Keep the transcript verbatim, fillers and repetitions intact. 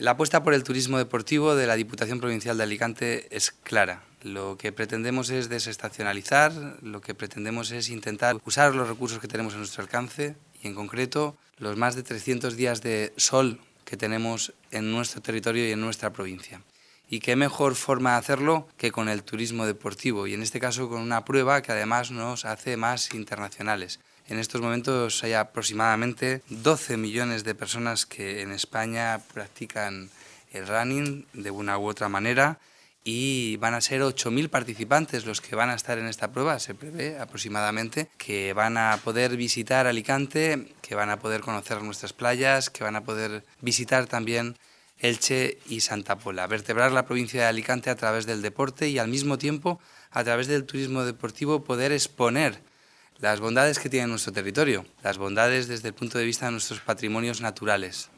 La apuesta por el turismo deportivo de la Diputación Provincial de Alicante es clara. Lo que pretendemos es desestacionalizar, lo que pretendemos es intentar usar los recursos que tenemos a nuestro alcance y, en concreto, los más de trescientos días de sol que tenemos en nuestro territorio y en nuestra provincia. Y qué mejor forma de hacerlo que con el turismo deportivo, y en este caso con una prueba que además nos hace más internacionales. En estos momentos hay aproximadamente doce millones de personas que en España practican el running de una u otra manera y van a ser ocho mil participantes los que van a estar en esta prueba, se prevé aproximadamente, que van a poder visitar Alicante, que van a poder conocer nuestras playas, que van a poder visitar también Elche y Santa Pola, vertebrar la provincia de Alicante a través del deporte y al mismo tiempo a través del turismo deportivo poder exponer las bondades que tiene nuestro territorio, las bondades desde el punto de vista de nuestros patrimonios naturales.